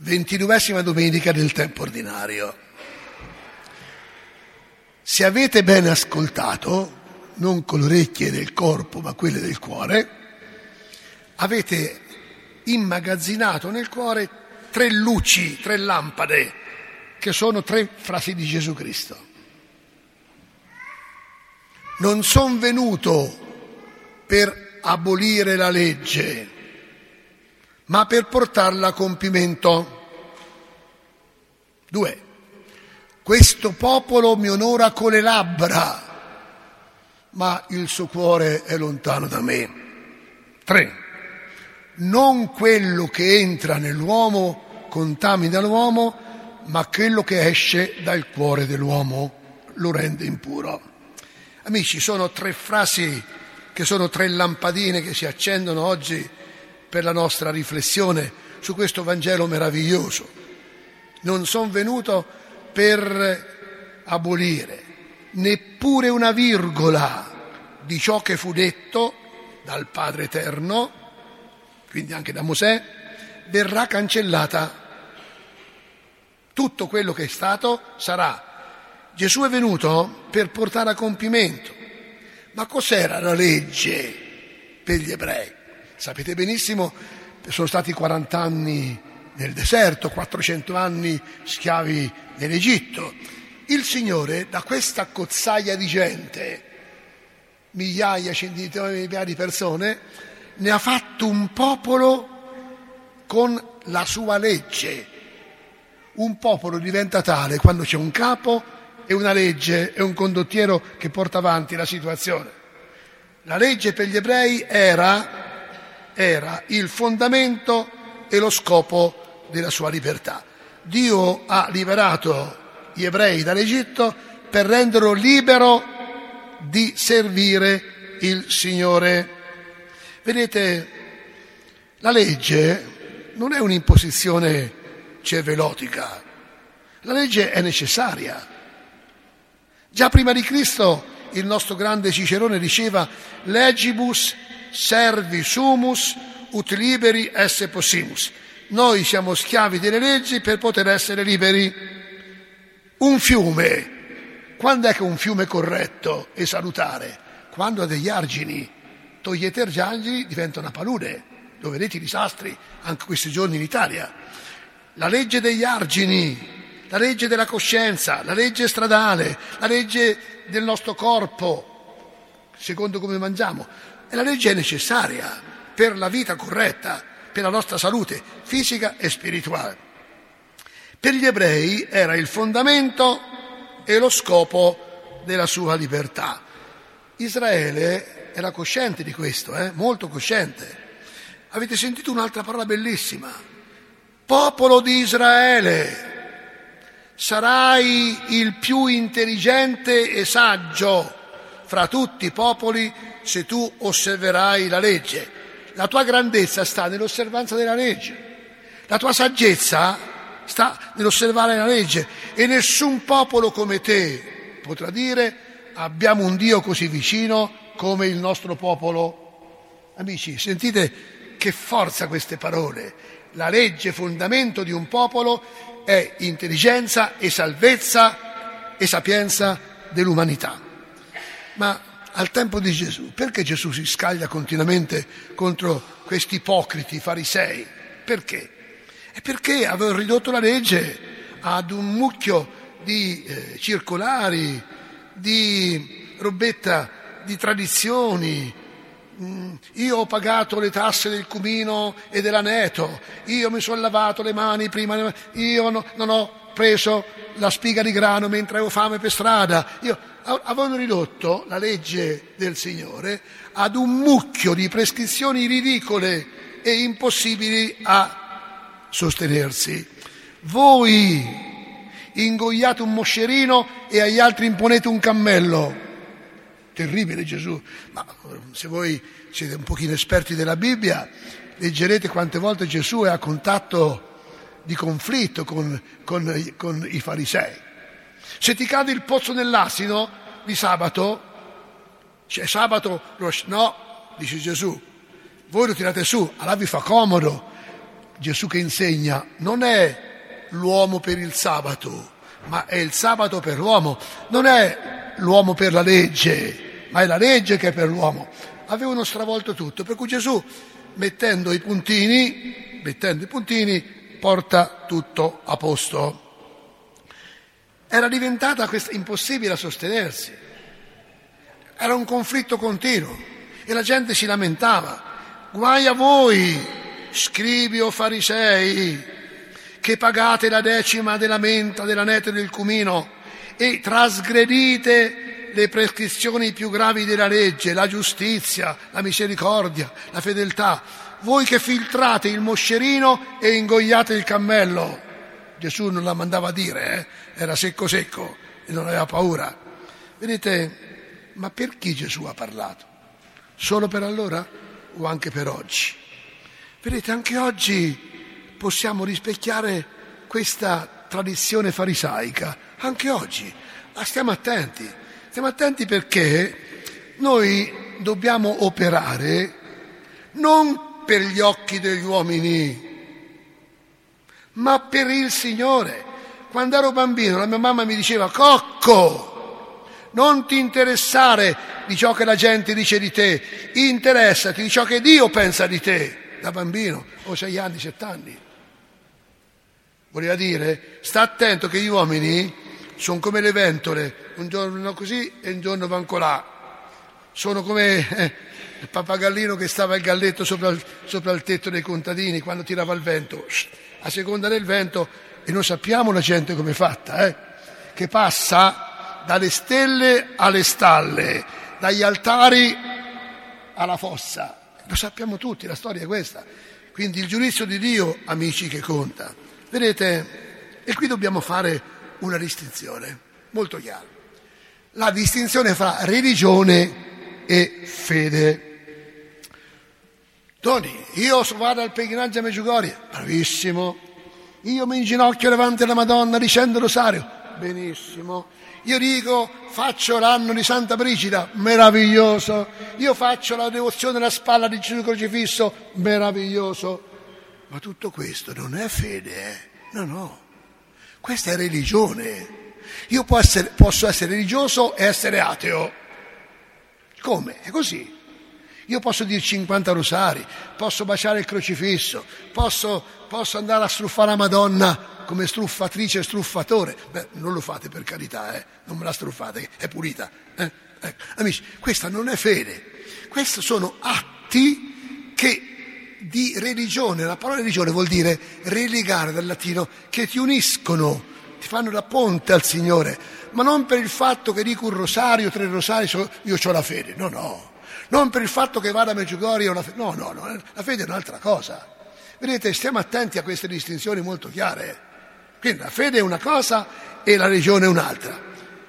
29ª domenica del tempo ordinario. Se avete bene ascoltato, non con le orecchie del corpo ma quelle del cuore, avete immagazzinato nel cuore 3 luci, 3 lampade, che sono 3 frasi di Gesù Cristo. Non sono venuto per abolire la legge, ma per portarla a compimento. 2. Questo popolo mi onora con le labbra, ma il suo cuore è lontano da me. 3. Non quello che entra nell'uomo contamina l'uomo, ma quello che esce dal cuore dell'uomo lo rende impuro. Amici, sono 3 frasi che sono 3 lampadine che si accendono oggi per la nostra riflessione su questo Vangelo meraviglioso. Non sono venuto per abolire neppure una virgola di ciò che fu detto dal Padre Eterno, quindi anche da Mosè, verrà cancellata. Tutto quello che è stato sarà. Gesù è venuto per portare a compimento. Ma cos'era la legge per gli ebrei? Sapete benissimo, sono stati 40 anni nel deserto, 400 anni schiavi nell'Egitto. Il Signore, da questa cozzaia di gente, migliaia, centinaia di migliaia di persone, ne ha fatto un popolo con la sua legge. Un popolo diventa tale quando c'è un capo e una legge e un condottiero che porta avanti la situazione. La legge per gli ebrei era il fondamento e lo scopo della sua libertà. Dio ha liberato gli ebrei dall'Egitto per renderlo libero di servire il Signore. Vedete, la legge non è un'imposizione cervellotica, la legge è necessaria. Già prima di Cristo il nostro grande Cicerone diceva legibus servi sumus ut liberi esse possimus. Noi siamo schiavi delle leggi per poter essere liberi. Un fiume, quando è che un fiume è corretto e salutare? Quando ha degli argini. Togliete gli argini, diventa una palude. Lo vedete i disastri anche questi giorni in Italia. La legge degli argini, la legge della coscienza, la legge stradale, la legge del nostro corpo, secondo come mangiamo. E la legge è necessaria per la vita corretta, per la nostra salute fisica e spirituale. Per gli ebrei era il fondamento e lo scopo della sua libertà. Israele era cosciente di questo, molto cosciente. Avete sentito un'altra parola bellissima? Popolo di Israele, sarai il più intelligente e saggio fra tutti i popoli se tu osserverai la legge. La tua grandezza sta nell'osservanza della legge. La tua saggezza sta nell'osservare la legge. E nessun popolo come te potrà dire abbiamo un Dio così vicino come il nostro popolo. Amici, sentite che forza queste parole. La legge, fondamento di un popolo, è intelligenza e salvezza e sapienza dell'umanità. Ma al tempo di Gesù, perché Gesù si scaglia continuamente contro questi ipocriti farisei? Perché? È perché avevano ridotto la legge ad un mucchio di circolari, di robetta, di tradizioni. Io ho pagato le tasse del cumino e dell'aneto, io mi sono lavato le mani prima, io non ho preso la spiga di grano mentre avevo fame per strada. Avevano ridotto la legge del Signore ad un mucchio di prescrizioni ridicole e impossibili a sostenersi. Voi ingoiate un moscerino e agli altri imponete un cammello. Terribile Gesù, ma se voi siete un pochino esperti della Bibbia, leggerete quante volte Gesù è a contatto di conflitto con i farisei. Se ti cade il pozzo nell'asino di sabato, c'è sabato, no, dice Gesù, voi lo tirate su, allora vi fa comodo, Gesù che insegna non è l'uomo per il sabato, ma è il sabato per l'uomo. Non è l'uomo per la legge, ma è la legge che è per l'uomo. Avevano stravolto tutto, per cui Gesù, mettendo i puntini, porta tutto a posto. Era diventata impossibile a sostenersi. Era un conflitto continuo e la gente si lamentava. Guai a voi, scribi o farisei, che pagate la decima della menta, dell'aneto e del cumino e trasgredite le prescrizioni più gravi della legge, la giustizia, la misericordia, la fedeltà. Voi che filtrate il moscerino e ingoiate il cammello. Gesù non la mandava a dire, era secco secco e non aveva paura. Vedete, ma per chi Gesù ha parlato? Solo per allora o anche per oggi? Vedete, anche oggi possiamo rispecchiare questa tradizione farisaica, anche oggi. Ma stiamo attenti perché noi dobbiamo operare non per gli occhi degli uomini, ma per il Signore. Quando ero bambino la mia mamma mi diceva: Cocco, non ti interessare di ciò che la gente dice di te, interessati di ciò che Dio pensa di te. Da bambino, ho 6 anni, 7 anni. Voleva dire, sta attento che gli uomini sono come le ventole, un giorno vanno così e un giorno vanno là. Sono come il pappagallino che stava il galletto sopra il tetto dei contadini quando tirava il vento, a seconda del vento. E noi sappiamo la gente come è fatta, che passa dalle stelle alle stalle, dagli altari alla fossa. Lo sappiamo tutti, la storia è questa. Quindi il giudizio di Dio, amici, che conta. Vedete, e qui dobbiamo fare una distinzione molto chiara. La distinzione fra religione e fede. Tony, io vado al pellegrinaggio a Medjugorje, bravissimo. Io mi inginocchio davanti alla Madonna dicendo il rosario, benissimo. Io dico, faccio l'anno di Santa Brigida, meraviglioso. Io faccio la devozione alla spalla di Gesù crocifisso, meraviglioso. Ma tutto questo non è fede, no. Questa è religione. Io posso essere religioso e essere ateo. Come? È così. Io posso dire 50 rosari, posso baciare il crocifisso, posso andare a struffare la Madonna come struffatrice e struffatore. Beh, non lo fate per carità, non me la struffate, è pulita. Ecco. Amici, questa non è fede, questi sono atti di religione. La parola religione vuol dire religare, dal latino, che ti uniscono, ti fanno da ponte al Signore, ma non per il fatto che dico un rosario, 3 rosari, io ho la fede, no. Non per il fatto che vada a Medjugorje, no, la fede è un'altra cosa. Vedete, stiamo attenti a queste distinzioni molto chiare. Quindi la fede è una cosa e la religione è un'altra.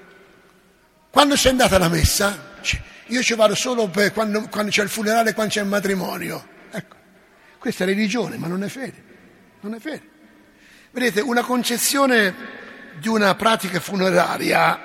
Quando sei andata alla messa, io ci vado solo per quando c'è il funerale, quando c'è il matrimonio. Ecco, questa è religione, ma non è fede. Non è fede. Vedete, una concezione di una pratica funeraria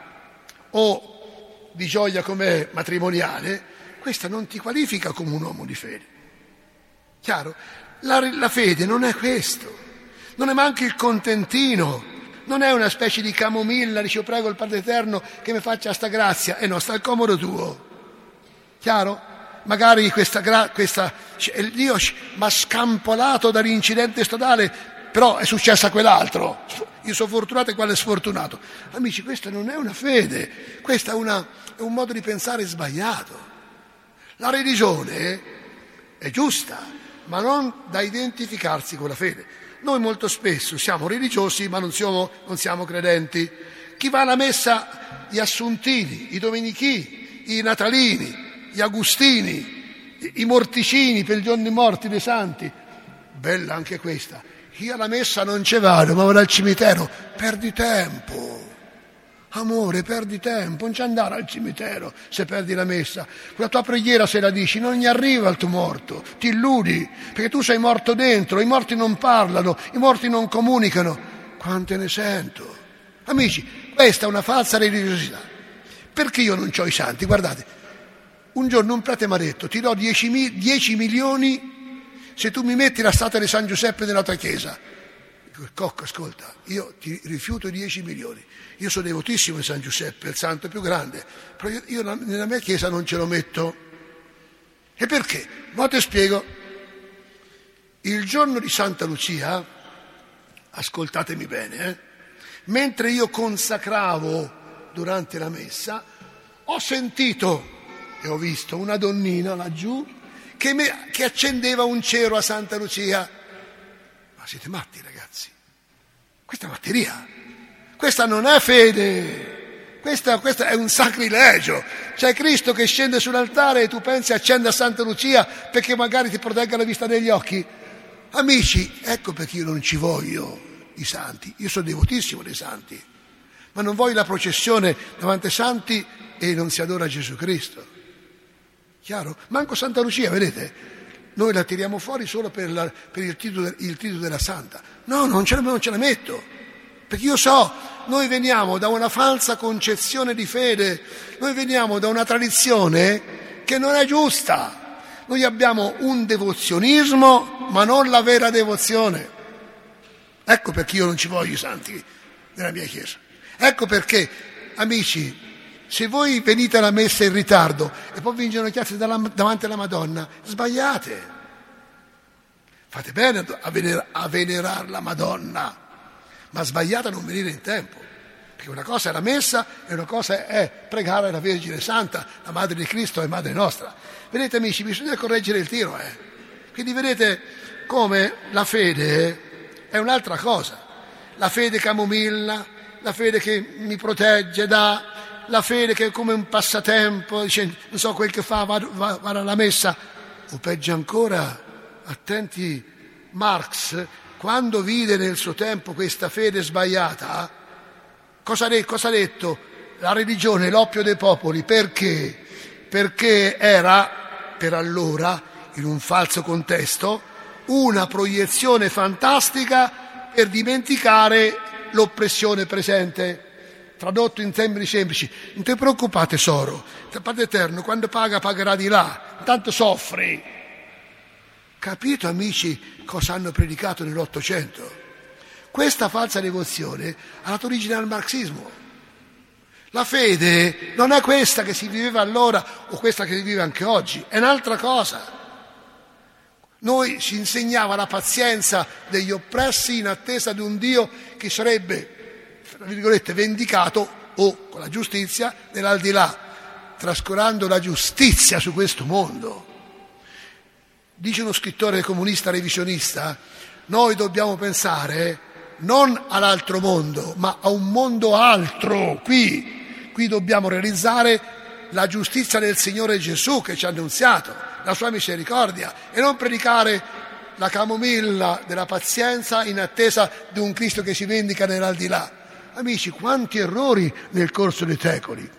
o di gioia come matrimoniale, questa non ti qualifica come un uomo di fede. Chiaro? La fede non è questo. Non è neanche il contentino, non è una specie di camomilla, dice: io prego il Padre Eterno che mi faccia sta grazia, no, sta al comodo tuo. Chiaro? Magari Dio mi ha scampolato dall'incidente stradale, però è successo a quell'altro. Io sono fortunato e quello è sfortunato. Amici, questa non è una fede, questo è un modo di pensare sbagliato. La religione è giusta, ma non da identificarsi con la fede. Noi molto spesso siamo religiosi ma non siamo credenti. Chi va alla messa, gli assuntini, i domenichini, i natalini, gli agustini, i morticini per i giorni morti dei santi, bella anche questa. Io alla messa non ci vado, ma vado al cimitero. Perdi tempo, amore, perdi tempo, non ci andare al cimitero se perdi la messa. Quella tua preghiera, se la dici, non gli arriva al tuo morto, ti illudi, perché tu sei morto dentro. I morti non parlano, i morti non comunicano. Quante ne sento? Amici, questa è una falsa religiosità. Perché io non ho i santi? Guardate, un giorno un prete mi ha detto: ti do 10 milioni se tu mi metti la statua di San Giuseppe nella tua chiesa, dico, il cocco, ascolta, io ti rifiuto 10 milioni, io sono devotissimo di San Giuseppe, il santo più grande, però io nella mia chiesa non ce lo metto. E perché? Ma ti spiego. Il giorno di Santa Lucia, ascoltatemi bene, mentre io consacravo durante la messa, ho sentito e ho visto una donnina laggiù che accendeva un cero a Santa Lucia. Ma siete matti, ragazzi? Questa è matteria, questa non è fede, questa è un sacrilegio. C'è Cristo che scende sull'altare e tu pensi accende a Santa Lucia perché magari ti protegga la vista degli occhi. Amici, ecco perché io non ci voglio i santi, io sono devotissimo dei santi, ma non voglio la processione davanti ai santi e non si adora Gesù Cristo. Chiaro? Manco Santa Lucia, vedete? Noi la tiriamo fuori solo per il titolo della santa. No, non ce la metto. Perché io so, noi veniamo da una falsa concezione di fede, noi veniamo da una tradizione che non è giusta. Noi abbiamo un devozionismo, ma non la vera devozione. Ecco perché io non ci voglio i santi nella mia chiesa. Ecco perché, amici, se voi venite alla messa in ritardo e poi vi inginocchiate davanti alla Madonna, sbagliate. Fate bene a venerare la Madonna, ma sbagliate a non venire in tempo. Perché una cosa è la messa e una cosa è pregare la Vergine Santa, la Madre di Cristo e Madre nostra. Vedete amici, bisogna correggere il tiro. Quindi vedete come la fede è un'altra cosa. La fede camomilla, la fede che mi protegge la fede che è come un passatempo, dice, non so quel che fa, vado alla messa. O peggio ancora, attenti, Marx, quando vide nel suo tempo questa fede sbagliata, cosa ha detto? La religione è l'oppio dei popoli. Perché? Perché era, per allora, in un falso contesto, una proiezione fantastica per dimenticare l'oppressione presente. Tradotto in termini semplici, non ti preoccupate tesoro, il Padre Eterno quando paga pagherà di là, tanto soffri. Capito amici cosa hanno predicato nell'Ottocento? Questa falsa devozione ha dato origine al marxismo. La fede non è questa che si viveva allora o questa che si vive anche oggi, è un'altra cosa. Noi ci insegnava la pazienza degli oppressi in attesa di un Dio che sarebbe, tra virgolette, vendicato o con la giustizia nell'aldilà, trascurando la giustizia su questo mondo. Dice uno scrittore comunista revisionista, noi dobbiamo pensare non all'altro mondo, ma a un mondo altro. Qui dobbiamo realizzare la giustizia del Signore Gesù che ci ha annunziato, la sua misericordia, e non predicare la camomilla della pazienza in attesa di un Cristo che si vendica nell'aldilà. Amici, quanti errori nel corso dei secoli.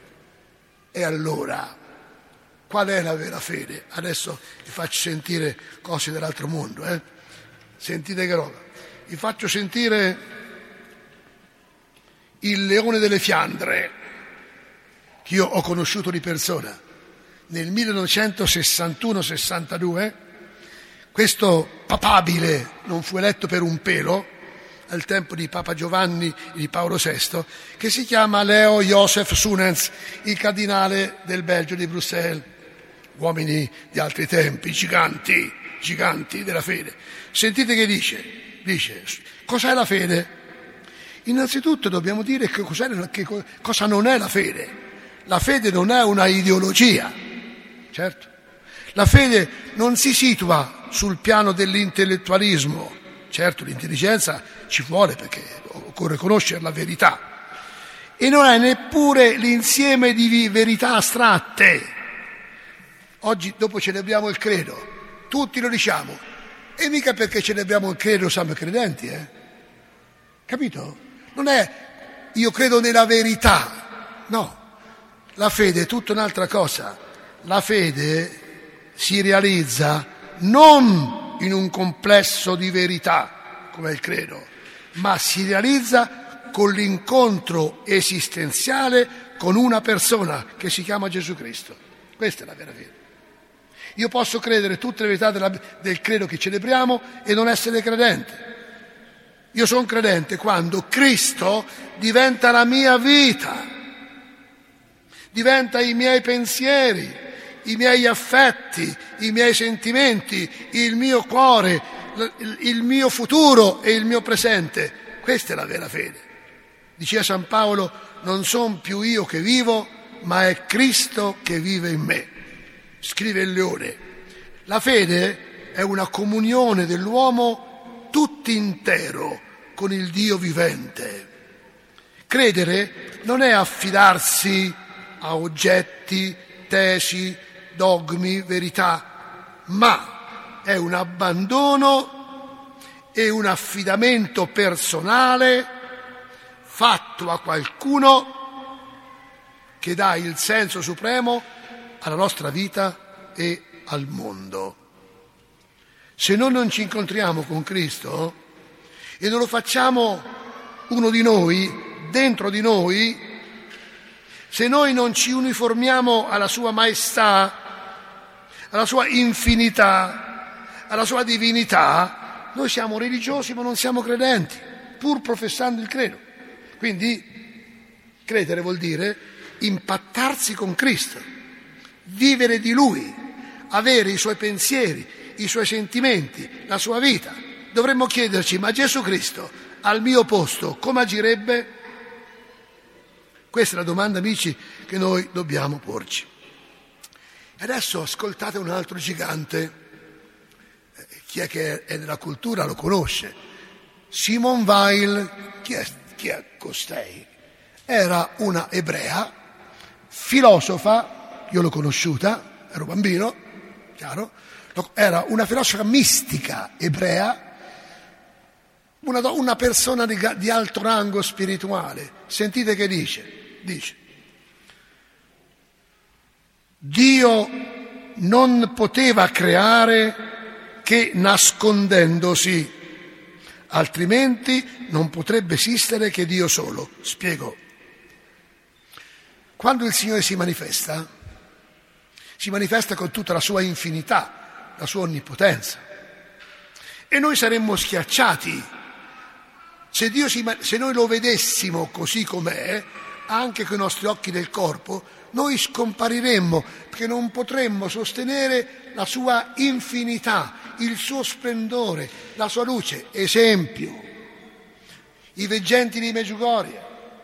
E allora, qual è la vera fede? Adesso vi faccio sentire cose dell'altro mondo. Sentite che roba. Vi faccio sentire il Leone delle Fiandre, che io ho conosciuto di persona. Nel 1961-62 questo papabile non fu eletto per un pelo, al tempo di Papa Giovanni e di Paolo VI, che si chiama Leo Joseph Soenens, il cardinale del Belgio di Bruxelles. Uomini di altri tempi, giganti della fede. Sentite che dice, cos'è la fede? Innanzitutto dobbiamo dire che cosa non è la fede. La fede non è una ideologia, certo. La fede non si situa sul piano dell'intellettualismo. Certo, l'intelligenza ci vuole perché occorre conoscere la verità. E non è neppure l'insieme di verità astratte. Oggi, dopo celebriamo il credo, tutti lo diciamo. E mica perché celebriamo il credo siamo credenti, Capito? Non è io credo nella verità, no. La fede è tutta un'altra cosa. La fede si realizza non in un complesso di verità, come il credo, ma si realizza con l'incontro esistenziale con una persona che si chiama Gesù Cristo. Questa è la vera fede. Io posso credere tutte le verità del credo che celebriamo e non essere credente. Io sono credente quando Cristo diventa la mia vita, diventa i miei pensieri, i miei affetti, i miei sentimenti, il mio cuore, il mio futuro e il mio presente. Questa è la vera fede. Diceva San Paolo: non son più io che vivo, ma è Cristo che vive in me. Scrive il Leone. La fede è una comunione dell'uomo tutto intero con il Dio vivente. Credere non è affidarsi a oggetti, tesi, dogmi, verità, ma è un abbandono e un affidamento personale fatto a qualcuno che dà il senso supremo alla nostra vita e al mondo. Se noi non ci incontriamo con Cristo e non lo facciamo uno di noi, dentro di noi, se noi non ci uniformiamo alla sua maestà, alla sua infinità, alla sua divinità, noi siamo religiosi ma non siamo credenti, pur professando il credo. Quindi credere vuol dire impattarsi con Cristo, vivere di Lui, avere i Suoi pensieri, i Suoi sentimenti, la Sua vita. Dovremmo chiederci: ma Gesù Cristo al mio posto come agirebbe? Questa è la domanda, amici, che noi dobbiamo porci. Adesso ascoltate un altro gigante. Chi è che è nella cultura lo conosce. Simone Weil. Chi è costei? Era una ebrea, filosofa, io l'ho conosciuta, ero bambino, chiaro, era una filosofa mistica ebrea, una persona di alto rango spirituale. Sentite che dice: Dio non poteva creare che nascondendosi, altrimenti non potrebbe esistere che Dio solo. Spiego. Quando il Signore si manifesta con tutta la sua infinità, la sua onnipotenza, e noi saremmo schiacciati se noi lo vedessimo così com'è, anche con i nostri occhi del corpo, noi scompariremmo, perché non potremmo sostenere la sua infinità, il suo splendore, la sua luce. Esempio, i veggenti di Medjugorje.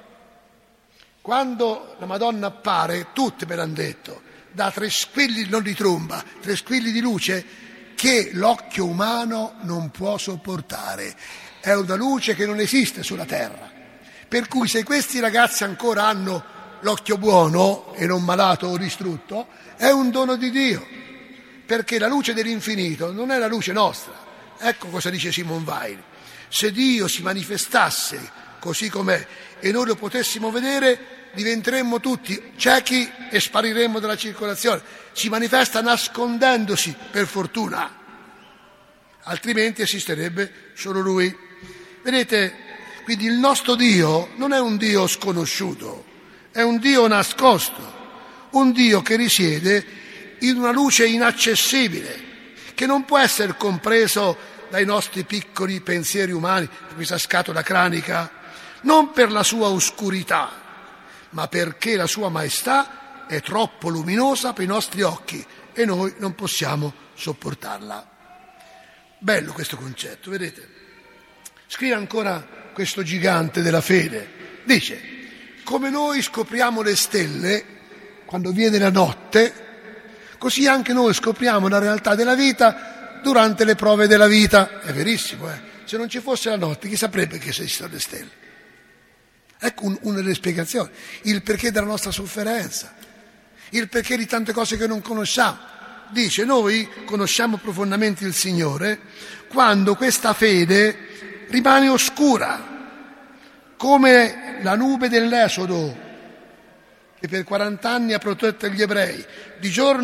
Quando la Madonna appare, tutti me l'hanno detto, da 3 squilli, non di tromba, 3 squilli di luce che l'occhio umano non può sopportare. È una luce che non esiste sulla terra. Per cui se questi ragazzi ancora hanno l'occhio buono e non malato o distrutto, è un dono di Dio, perché la luce dell'infinito non è la luce nostra. Ecco cosa dice Simone Weil. Se Dio si manifestasse così com'è e noi lo potessimo vedere, diventeremmo tutti ciechi e spariremmo dalla circolazione. Si manifesta nascondendosi, per fortuna, altrimenti esisterebbe solo Lui. Vedete, quindi il nostro Dio non è un Dio sconosciuto, è un Dio nascosto, un Dio che risiede in una luce inaccessibile, che non può essere compreso dai nostri piccoli pensieri umani, questa scatola cranica, non per la sua oscurità, ma perché la sua maestà è troppo luminosa per i nostri occhi e noi non possiamo sopportarla. Bello questo concetto, vedete? Scrive ancora questo gigante della fede. Dice: come noi scopriamo le stelle quando viene la notte, così anche noi scopriamo la realtà della vita durante le prove della vita. È verissimo, Se non ci fosse la notte, chi saprebbe che esistono le stelle? Ecco una delle spiegazioni, il perché della nostra sofferenza, il perché di tante cose che non conosciamo. Dice: noi conosciamo profondamente il Signore quando questa fede rimane oscura, come la nube dell'Esodo, che per 40 anni ha protetto gli ebrei. Di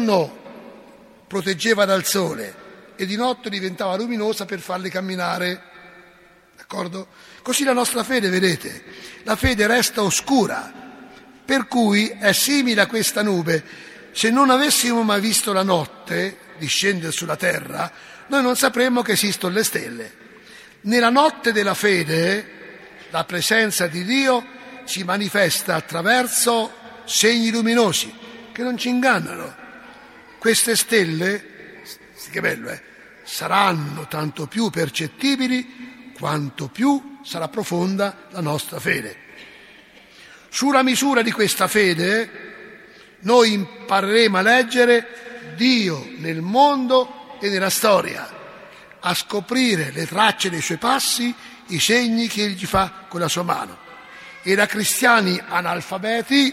giorno proteggeva dal sole e di notte diventava luminosa per farli camminare. D'accordo? Così la nostra fede, vedete, la fede resta oscura, per cui è simile a questa nube. Se non avessimo mai visto la notte, discendere sulla terra, noi non sapremmo che esistono le stelle. Nella notte della fede, la presenza di Dio si manifesta attraverso segni luminosi che non ci ingannano. Queste stelle, che bello saranno tanto più percettibili quanto più sarà profonda la nostra fede. Sulla misura di questa fede noi impareremo a leggere Dio nel mondo e nella storia, a scoprire le tracce dei suoi passi, i segni che egli fa con la sua mano. E da cristiani analfabeti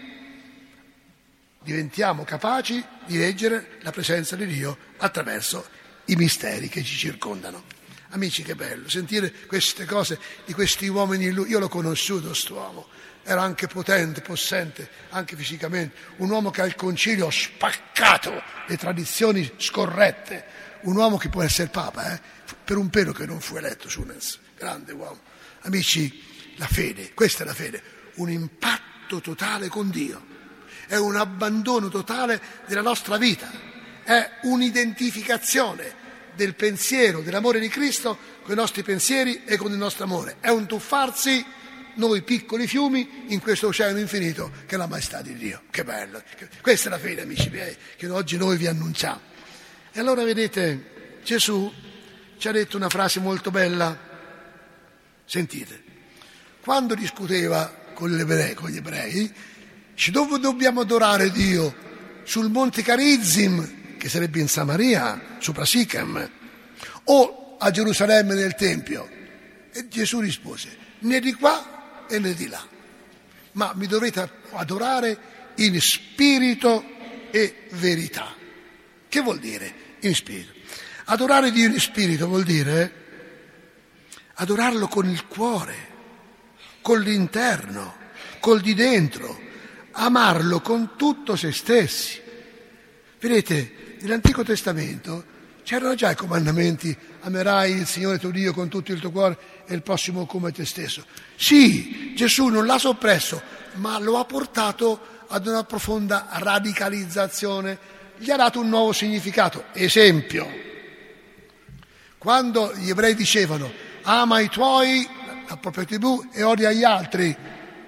diventiamo capaci di leggere la presenza di Dio attraverso i misteri che ci circondano. Amici, che bello sentire queste cose di questi uomini. Io l'ho conosciuto, quest'uomo. Era anche potente, possente, anche fisicamente. Un uomo che al concilio ha spaccato le tradizioni scorrette. Un uomo che può essere papa, per un pelo che non fu eletto, Sunens. Grande uomo. Amici, la fede, questa è la fede. Un impatto totale con Dio. È un abbandono totale della nostra vita. È un'identificazione del pensiero, dell'amore di Cristo con i nostri pensieri e con il nostro amore. È un tuffarsi, noi piccoli fiumi, in questo oceano infinito che è la maestà di Dio. Che bello! Questa è la fede, amici miei, che oggi noi vi annunciamo. E allora vedete, Gesù ci ha detto una frase molto bella. Sentite, quando discuteva con gli ebrei, dice: dove dobbiamo adorare Dio? Sul monte Carizim, che sarebbe in Samaria, sopra Sichem, o a Gerusalemme nel Tempio? E Gesù rispose: né di qua e né di là, ma mi dovete adorare in spirito e verità. Che vuol dire in spirito? Adorare Dio in spirito vuol dire adorarlo con il cuore, con l'interno, col di dentro, amarlo con tutto se stessi. Vedete, nell'Antico Testamento c'erano già i comandamenti: amerai il Signore tuo Dio con tutto il tuo cuore e il prossimo come te stesso. Sì, Gesù non l'ha soppresso, ma lo ha portato ad una profonda radicalizzazione, gli ha dato un nuovo significato. Esempio, quando gli ebrei dicevano ama i tuoi, la propria tribù, e odia gli altri,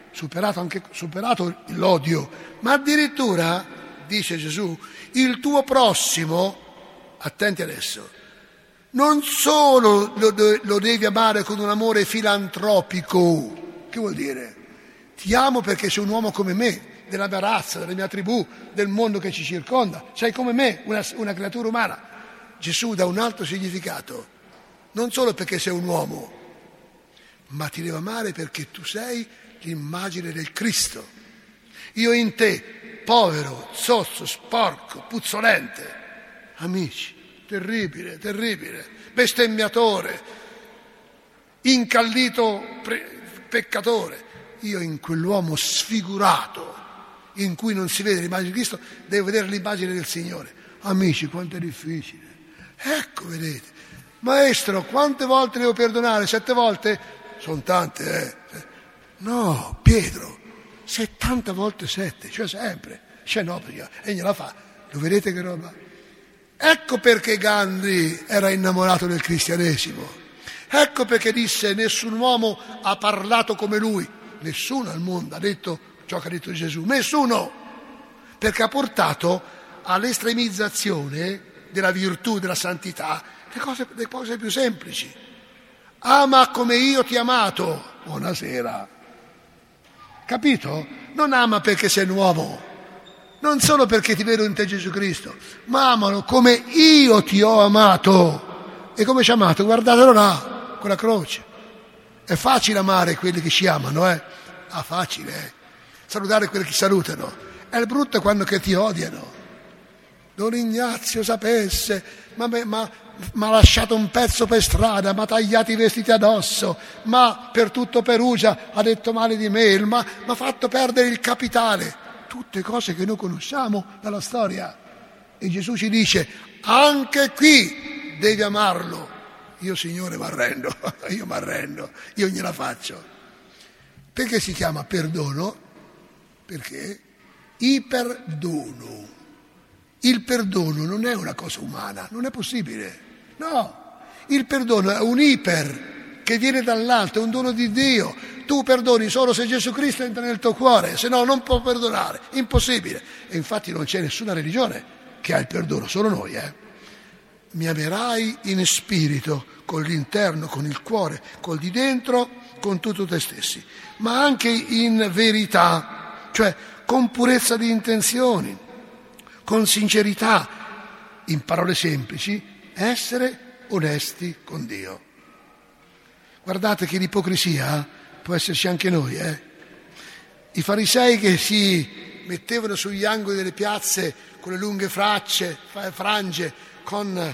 superato l'odio, ma addirittura, dice Gesù, il tuo prossimo, attenti adesso, non solo lo devi amare con un amore filantropico. Che vuol dire? Ti amo perché sei un uomo come me, della mia razza, della mia tribù, del mondo che ci circonda, sei come me, una creatura umana. Gesù dà un altro significato, non solo perché sei un uomo, ma ti devo amare perché tu sei l'immagine del Cristo. Io in te, povero, zozzo, sporco, puzzolente, amici, terribile, bestemmiatore, incallito peccatore, io in quell'uomo sfigurato in cui non si vede l'immagine di Cristo devo vedere l'immagine del Signore. Amici, quanto è difficile. Ecco, vedete, maestro, quante volte devo perdonare? 7 volte? Sono tante, No, Pietro, 70 volte 7, cioè sempre. Cioè no, e gliela fa. Lo vedete che roba? Ecco perché Gandhi era innamorato del cristianesimo. Ecco perché disse: nessun uomo ha parlato come lui. Nessuno al mondo ha detto ciò che ha detto Gesù. Nessuno. Perché ha portato all'estremizzazione della virtù, della santità, le cose più semplici. Ama come io ti ho amato. Buonasera. Capito? Non ama perché sei nuovo, non solo perché ti vedo in te Gesù Cristo, ma amalo come io ti ho amato. E come ci ha amato? Guardatelo là, con la croce. È facile amare quelli che ci amano, facile, salutare quelli che salutano. È il brutto quando che ti odiano. Don Ignazio sapesse, ma lasciato un pezzo per strada, ma tagliati i vestiti addosso, ma per tutto Perugia ha detto male di me, ma ha fatto perdere il capitale. Tutte cose che noi conosciamo dalla storia. E Gesù ci dice: anche qui devi amarlo. Io, Signore, mi arrendo, io gliela faccio. Perché si chiama perdono? Perché iperdono. Il perdono non è una cosa umana, non è possibile. No, il perdono è un iper che viene dall'alto, è un dono di Dio. Tu perdoni solo se Gesù Cristo entra nel tuo cuore, se no non può perdonare, impossibile. E infatti non c'è nessuna religione che ha il perdono, solo noi. Mi amerai in spirito, con l'interno, con il cuore, col di dentro, con tutto te stessi, ma anche in verità, cioè con purezza di intenzioni, con sincerità, in parole semplici, essere onesti con Dio. Guardate che l'ipocrisia può esserci anche noi. I farisei che si mettevano sugli angoli delle piazze con le lunghe frange, con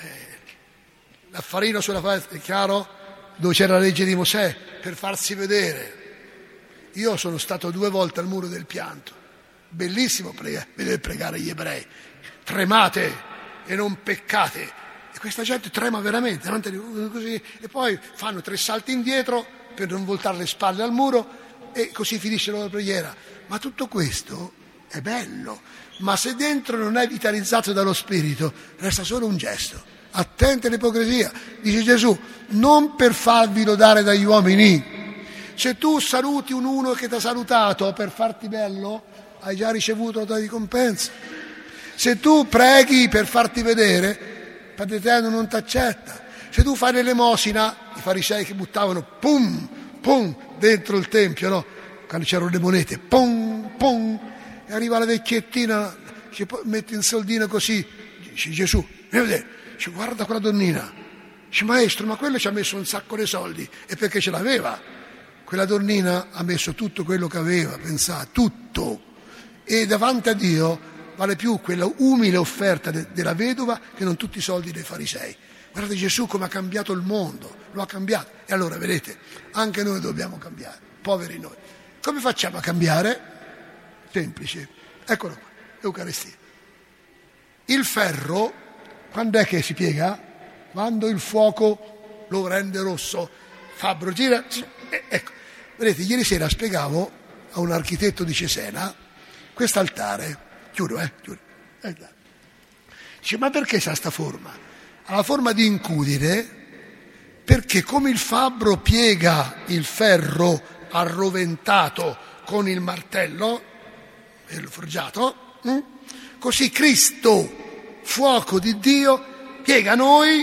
l'affarino sulla faccia, è chiaro? Dove c'era la legge di Mosè, per farsi vedere. Io sono stato 2 volte al muro del pianto, bellissimo vedere pregare gli ebrei, tremate e non peccate, e questa gente trema veramente, così, e poi fanno 3 salti indietro per non voltare le spalle al muro e così finisce la loro preghiera. Ma tutto questo è bello, ma se dentro non è vitalizzato dallo Spirito resta solo un gesto. Attenti all'ipocrisia, dice Gesù, non per farvi lodare dagli uomini. Se tu saluti uno che ti ha salutato per farti bello, hai già ricevuto la tua ricompensa. Se tu preghi per farti vedere, Padre Eterno non ti accetta. Se tu fai l'elemosina, i farisei che buttavano pum, pum, dentro il tempio, no? Quando c'erano le monete, pum, pum, e arriva la vecchiettina, ci mette un soldino così, dice Gesù, vieni a vedere. Dice, guarda quella donnina. Dice, maestro, ma quello ci ha messo un sacco di soldi. E perché ce l'aveva? Quella donnina ha messo tutto quello che aveva, pensate, tutto. E davanti a Dio vale più quella umile offerta della vedova che non tutti i soldi dei farisei. Guardate Gesù come ha cambiato il mondo, lo ha cambiato. E allora, vedete, anche noi dobbiamo cambiare, poveri noi. Come facciamo a cambiare? Semplice. Eccolo qua, l'Eucaristia. Il ferro, quando è che si piega? Quando il fuoco lo rende rosso. Fabbro gira, ecco. Vedete, ieri sera spiegavo a un architetto di Cesena quest'altare. Giuro. Dice, ma perché c'ha sta forma? Ha la forma di incudine, perché come il fabbro piega il ferro arroventato con il martello, il forgiato, così Cristo, fuoco di Dio, piega noi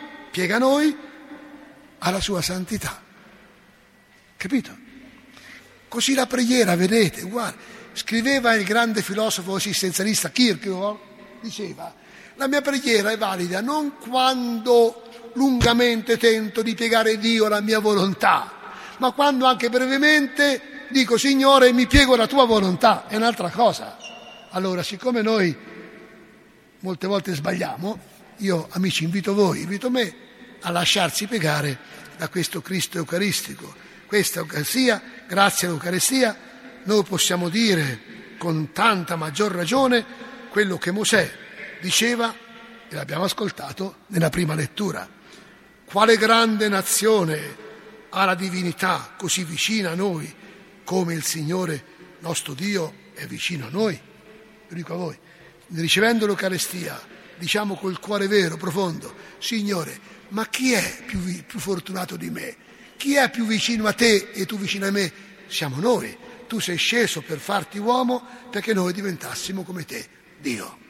alla sua santità. Capito? Così la preghiera, vedete, guarda, scriveva il grande filosofo esistenzialista Kierkegaard, diceva, la mia preghiera è valida non quando lungamente tento di piegare Dio alla mia volontà, ma quando anche brevemente dico, Signore, mi piego alla tua volontà, è un'altra cosa. Allora, siccome noi molte volte sbagliamo, io, amici, invito me a lasciarsi piegare da questo Cristo eucaristico. Questa Eucaristia, grazie all'Eucaristia, noi possiamo dire con tanta maggior ragione quello che Mosè diceva, e l'abbiamo ascoltato nella prima lettura. Quale grande nazione ha la divinità così vicina a noi, come il Signore nostro Dio è vicino a noi? Lo dico a voi. Ricevendo l'Eucaristia, diciamo col cuore vero, profondo, Signore, ma chi è più fortunato di me? Chi è più vicino a te e tu vicino a me? Siamo noi. Tu sei sceso per farti uomo perché noi diventassimo come te, Dio.